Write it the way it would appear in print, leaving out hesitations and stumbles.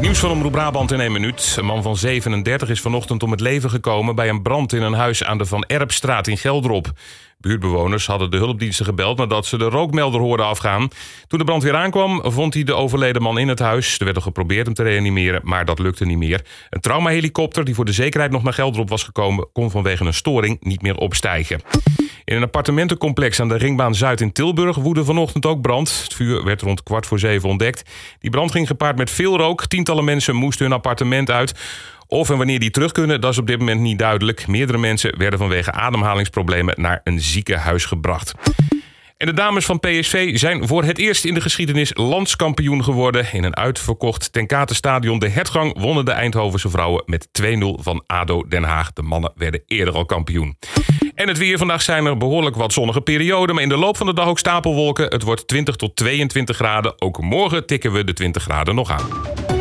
Nieuws van Omroep Brabant in 1 minuut. Een man van 37 is vanochtend om het leven gekomen bij een brand in een huis aan de Van Erpstraat in Geldrop. Buurtbewoners hadden de hulpdiensten gebeld nadat ze de rookmelder hoorden afgaan. Toen de brandweer aankwam, vond hij de overleden man in het huis. Er werd al geprobeerd hem te reanimeren, maar dat lukte niet meer. Een traumahelikopter die voor de zekerheid nog naar Geldrop was gekomen, kon vanwege een storing niet meer opstijgen. In een appartementencomplex aan de Ringbaan Zuid in Tilburg woedde vanochtend ook brand. Het vuur werd rond 6:15 ontdekt. Die brand ging gepaard met veel rook. Tientallen mensen moesten hun appartement uit. Of en wanneer die terug kunnen, dat is op dit moment niet duidelijk. Meerdere mensen werden vanwege ademhalingsproblemen naar een ziekenhuis gebracht. En de dames van PSV zijn voor het eerst in de geschiedenis landskampioen geworden. In een uitverkocht Ten Katenstadion De Hertgang wonnen de Eindhovense vrouwen met 2-0 van ADO Den Haag. De mannen werden eerder al kampioen. En het weer. Vandaag zijn er behoorlijk wat zonnige perioden, maar in de loop van de dag ook stapelwolken. Het wordt 20 tot 22 graden. Ook morgen tikken we de 20 graden nog aan.